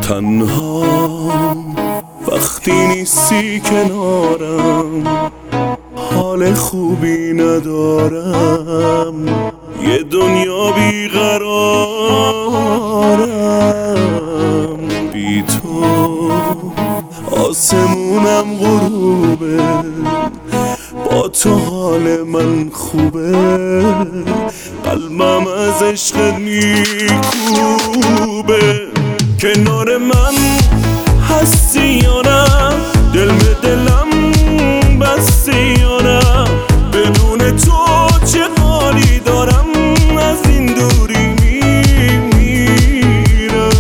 تنها وقتی نیستی کنارم، حال خوبی ندارم، یه دنیا بیقرارم. بی تو آسمونم غروبه، با تو حال من خوبه، قلبم از عشقت میکوبه. کنار من هستی یا نه؟ دل به دلم بستی یا نه؟ بدون تو چه حالی دارم، از این دوری میمیرم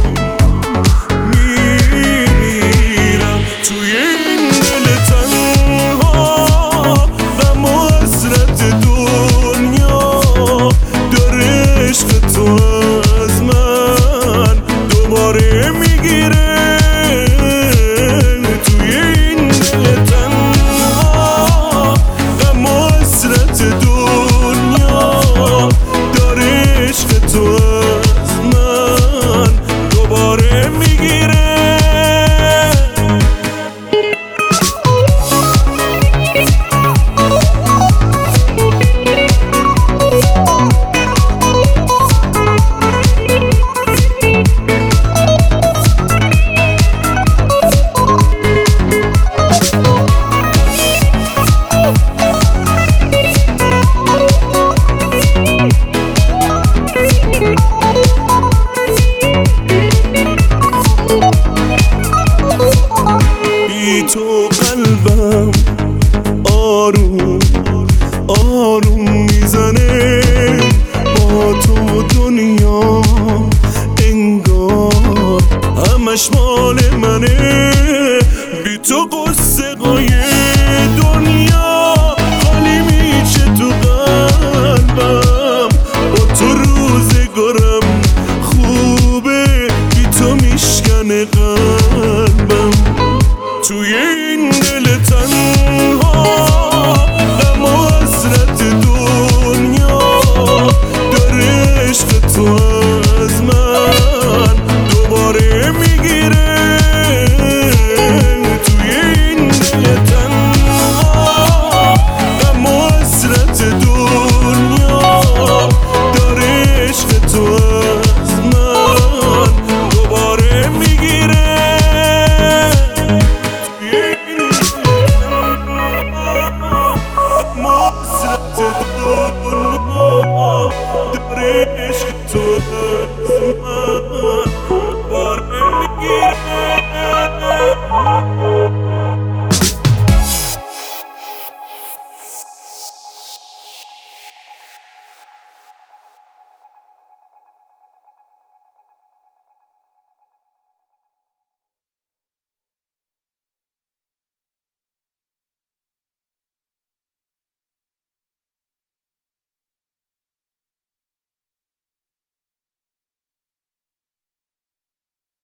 توی این دل تنها، غم و حسرت دنیا داره عشق تو از من دوباره میگیره. توی این دل تنها، غم و حسرت دنیا داره عشق تو از من دوباره میگیره. بی تو قلبم آروم آروم میزنه، با تو دنیا انگار همش ما